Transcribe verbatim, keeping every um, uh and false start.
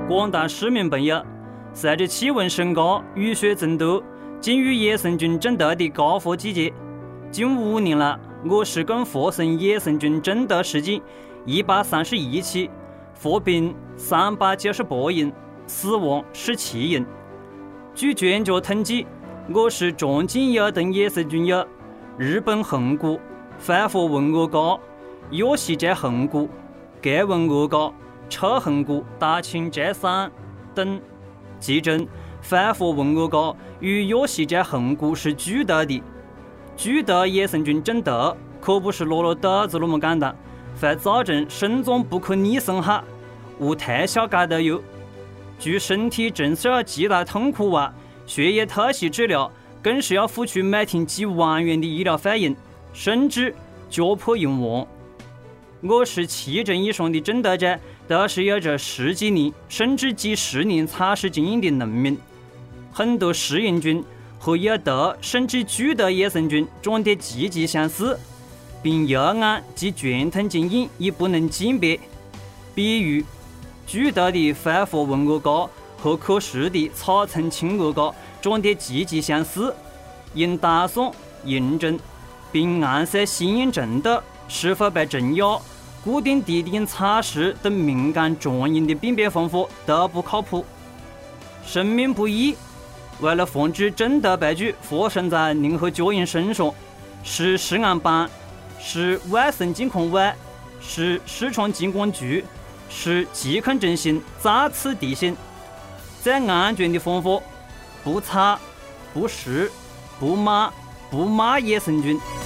广大市民朋友，随着气温升高、雨雪增多，进入野生菌整毒的高发季节。近五年来，我市共发生野生菌整毒事件一百三十一起，发病三百九十八人，死亡十七人。据专家统计，我市常见有毒野生菌有日本红果、坏发文鹅膏、亚细寨红果、盖文鹅膏、臭红果、大青寨伞等。其中，坏发文鹅膏与亚细寨红果是剧毒的。剧毒野生菌中毒可不是拉拉肚子那么简单，会造成肾脏不可逆损害，无太小解毒哟。除身体承受极大痛苦外，血液透析治疗更是要付出每天几万元的医疗费用，甚至家破人亡。我市七成以上的中毒者都是有着十几年甚至几十年采石经验的农民，很多食用菌和有毒甚至剧毒野生菌长得极其相似，并肉眼及传统经验也不能鉴别。比如，剧毒的坏发文鹅膏和可食的草丛青鹅膏长得极其相似，用打算认证并暗示吸引中毒是否被中药、固定地点采石等敏感传染的辨别方法都不靠谱。生命不易，为了防止中毒悲剧发生在您和家人身上，市食安办、市卫生健康委、市市场监管局、市疾控中心再次提醒：最安全的方法，不采、不食、不买、不卖野生菌。